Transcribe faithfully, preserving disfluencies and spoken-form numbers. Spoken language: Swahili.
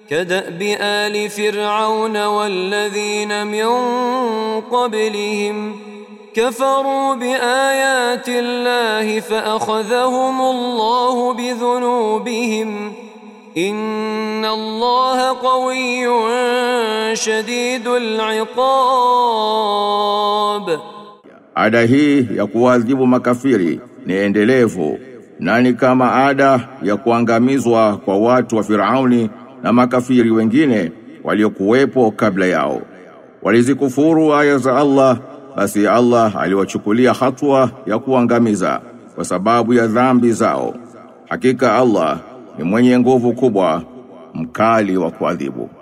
كدأب آل فرعون والذين من قبلهم كفروا بآيات الله فأخذهم الله بذنوبهم إن الله قوي شديد العقاب. Ada hii ya kuadhibu makafiri ni endelevu, nani kama ada ya kuangamizwa kwa watu wa Firauni na makafiri wengine waliokuwepo kabla yao. Walizikufuru aya za Allah, basi Allah aliwachukulia hatua ya kuangamiza kwa sababu ya dhambi zao. Hakika Allah ni mwenye nguvu kubwa, mkali wa kuadhibu.